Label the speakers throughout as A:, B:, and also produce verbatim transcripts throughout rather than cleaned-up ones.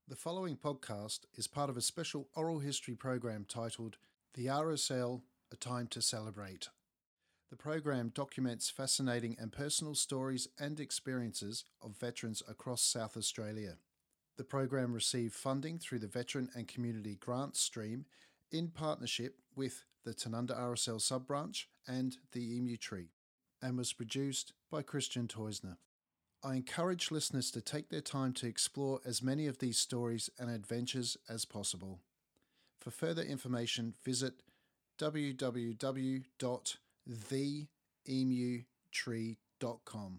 A: The following podcast is part of a special oral history program titled The R S L, A Time to Celebrate. The program documents fascinating and personal stories and experiences of veterans across South Australia. The program received funding through the Veteran and Community Grants Stream in partnership with the Tanunda R S L sub-branch and the Emu Tree, and was produced by Christian Teusner. I encourage listeners to take their time to explore as many of these stories and adventures as possible. For further information, visit w w w dot the emu tree dot com.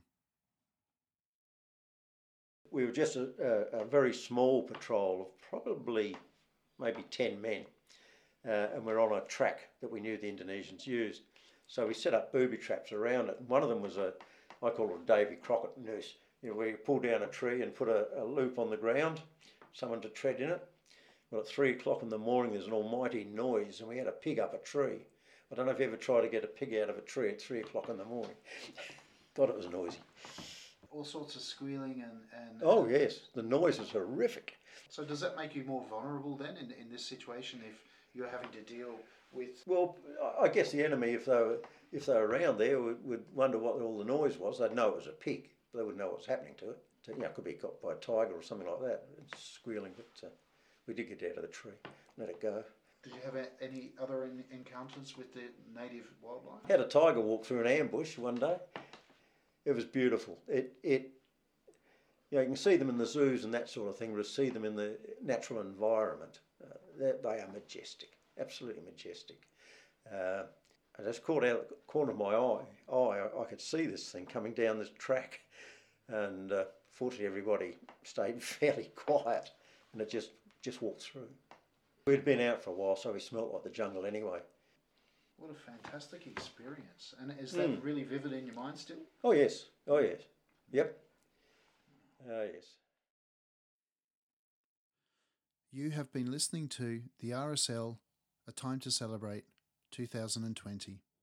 B: We were just a, a, a very small patrol of probably maybe ten men, uh, and we're on a track that we knew the Indonesians used. So we set up booby traps around it, and one of them was a, I call it a Davy Crockett noose, you know, where you pull down a tree and put a, a loop on the ground, someone to tread in it. Well, at three o'clock in the morning, there's an almighty noise, and we had a pig up a tree. I don't know if you ever tried to get a pig out of a tree at three o'clock in the morning. God, it was noisy.
A: All sorts of squealing and... and
B: oh, yes, the noise was horrific.
A: So does that make you more vulnerable then in, in this situation if you're having to deal with...
B: Well, I guess the enemy, if they were, if they were around there, would, would wonder what all the noise was. They'd know it was a pig, but they wouldn't know what was happening to it. So, you know, it could be caught by a tiger or something like that. It's squealing, but uh, we did get out of the tree, let it go.
A: Did you have any other in, encounters with the native wildlife?
B: Had a tiger walk through an ambush one day. It was beautiful. It, it, you know, you can see them in the zoos and that sort of thing, but see them in the natural environment. Uh, they, they are majestic, absolutely majestic. Uh, I just caught out the corner of my eye. Oh, I, I could see this thing coming down this track, and uh, fortunately everybody stayed fairly quiet, and it just just walked through. We'd been out for a while, so we smelt like the jungle anyway.
A: What a fantastic experience. And is that mm. really vivid in your mind still?
B: Oh, yes. Oh, yes. Yep. Oh, yes.
A: You have been listening to the R S L, A Time to Celebrate, two thousand twenty.